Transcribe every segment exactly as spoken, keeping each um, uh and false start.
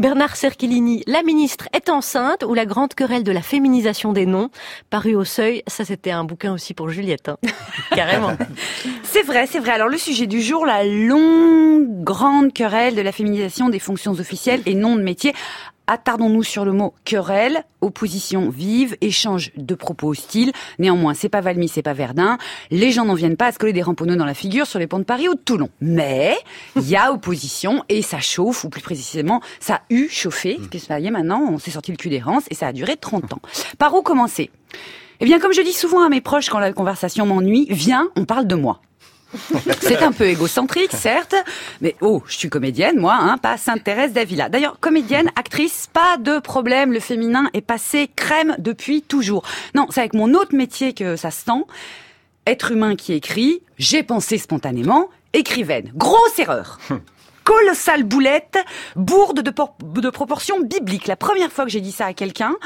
Bernard Cerchilini, la ministre est enceinte, ou la grande querelle de la féminisation des noms, paru au Seuil. Ça, c'était un bouquin aussi pour Juliette, hein. Carrément. C'est vrai, c'est vrai. Alors, le sujet du jour, la longue, grande querelle de la féminisation des fonctions officielles et noms de métiers. Attardons-nous sur le mot querelle, opposition vive, échange de propos hostiles. Néanmoins, c'est pas Valmy, c'est pas Verdun. Les gens n'en viennent pas à se coller des ramponneaux dans la figure sur les ponts de Paris ou de Toulon. Mais il y a opposition et ça chauffe, ou plus précisément, ça a eu chauffé. Parce que ça y est, maintenant, on s'est sorti le cul des rances et ça a duré trente ans. Par où commencer ? Eh bien, comme je dis souvent à mes proches quand la conversation m'ennuie, viens, on parle de moi. C'est un peu égocentrique, certes, mais oh, je suis comédienne, moi, hein, pas Sainte-Thérèse d'Avila. D'ailleurs, comédienne, actrice, pas de problème, le féminin est passé crème depuis toujours. Non, c'est avec mon autre métier que ça se tend. Être humain qui écrit, j'ai pensé spontanément, écrivaine. Grosse erreur. Colossale boulette, bourde de, por- de proportions bibliques. La première fois que j'ai dit ça à quelqu'un,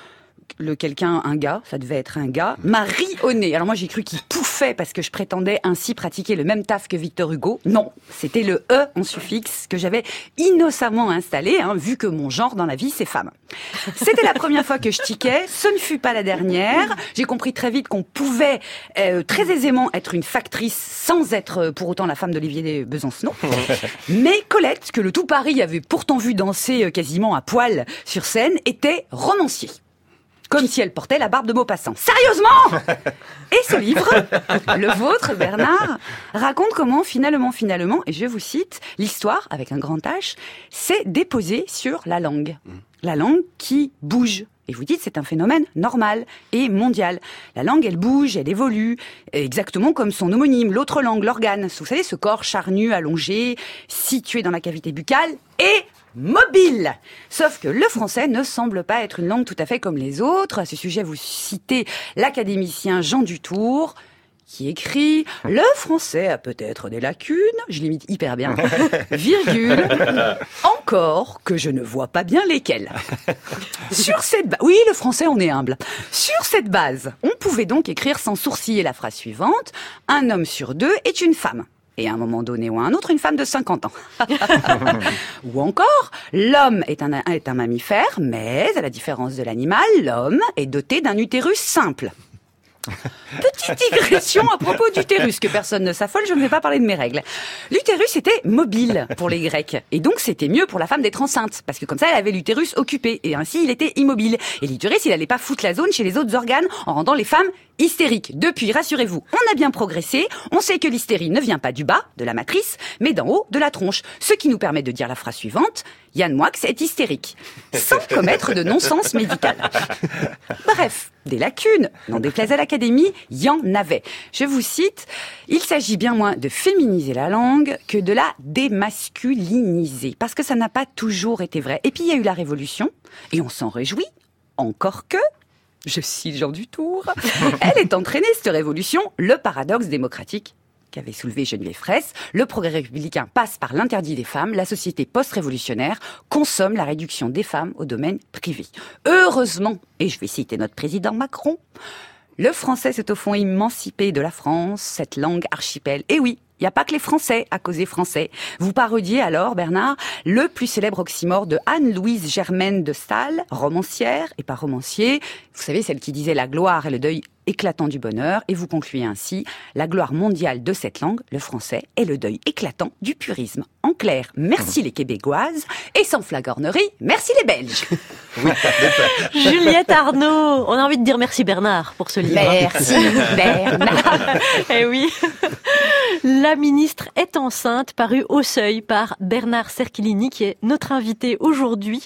le quelqu'un, un gars, ça devait être un gars, m'a ri au nez. Alors moi, j'ai cru qu'il pouffait parce que je prétendais ainsi pratiquer le même taf que Victor Hugo. Non, c'était le « e » en suffixe que j'avais innocemment installé, hein, vu que mon genre dans la vie, c'est femme. C'était la première fois que je tiquais, ce ne fut pas la dernière. J'ai compris très vite qu'on pouvait euh, très aisément être une factrice sans être pour autant la femme d'Olivier Besancenot. Mais Colette, que le tout Paris avait pourtant vu danser quasiment à poil sur scène, était romancier. Comme si elle portait la barbe de Maupassant. Sérieusement ! Et ce livre, le vôtre, Bernard, raconte comment, finalement, finalement, et je vous cite, l'histoire, avec un grand H, s'est déposée sur la langue. La langue qui bouge. Et vous dites, c'est un phénomène normal et mondial. La langue, elle bouge, elle évolue, exactement comme son homonyme, l'autre langue, l'organe. Vous savez, ce corps charnu, allongé, situé dans la cavité buccale et mobile. Sauf que le français ne semble pas être une langue tout à fait comme les autres. À ce sujet, vous citez l'académicien Jean Dutour, qui écrit « Le français a peut-être des lacunes, je l'imite hyper bien, virgule, encore que je ne vois pas bien lesquelles. » Sur cette base, oui, le français, on est humble. Sur cette base, on pouvait donc écrire sans sourciller la phrase suivante « Un homme sur deux est une femme. » Et à un moment donné ou à un autre, une femme de cinquante ans. Ou encore, l'homme est un, est un mammifère, mais à la différence de l'animal, l'homme est doté d'un utérus simple. Petite digression à propos d'utérus, que personne ne s'affole, je ne vais pas parler de mes règles. L'utérus était mobile pour les Grecs, et donc c'était mieux pour la femme d'être enceinte, parce que comme ça elle avait l'utérus occupé, et ainsi il était immobile. Et l'utérus, il allait pas foutre la zone chez les autres organes en rendant les femmes hystériques. Depuis, rassurez-vous, on a bien progressé, on sait que l'hystérie ne vient pas du bas, de la matrice, mais d'en haut, de la tronche. Ce qui nous permet de dire la phrase suivante, Yann Moix est hystérique, sans commettre de non-sens médical. Bref, des lacunes, n'en déplaise à l'Académie, il y en avait. Je vous cite, il s'agit bien moins de féminiser la langue que de la démasculiniser, parce que ça n'a pas toujours été vrai. Et puis il y a eu la Révolution, et on s'en réjouit, encore que, je cite Jean Dutour, elle est entraînée, cette révolution, le paradoxe démocratique qu'avait soulevé Geneviève Fraisse. Le progrès républicain passe par l'interdit des femmes. La société post-révolutionnaire consomme la réduction des femmes au domaine privé. Heureusement, et je vais citer notre président Macron, le français s'est au fond émancipé de la France, cette langue archipel. Et oui, il n'y a pas que les Français à causer français. Vous parodiez alors, Bernard, le plus célèbre oxymore de Anne-Louise Germaine de Staël, romancière et pas romancier. Vous savez, celle qui disait la gloire et le deuil éclatant du bonheur. Et vous concluez ainsi, la gloire mondiale de cette langue, le français, est le deuil éclatant du purisme. En clair, merci les Québécoises. Et sans flagornerie, merci les Belges. Juliette Arnaud, on a envie de dire merci Bernard pour ce livre. Merci Bernard. Eh oui. La ministre est enceinte, paru au Seuil par Bernard Cerchilini, qui est notre invité aujourd'hui.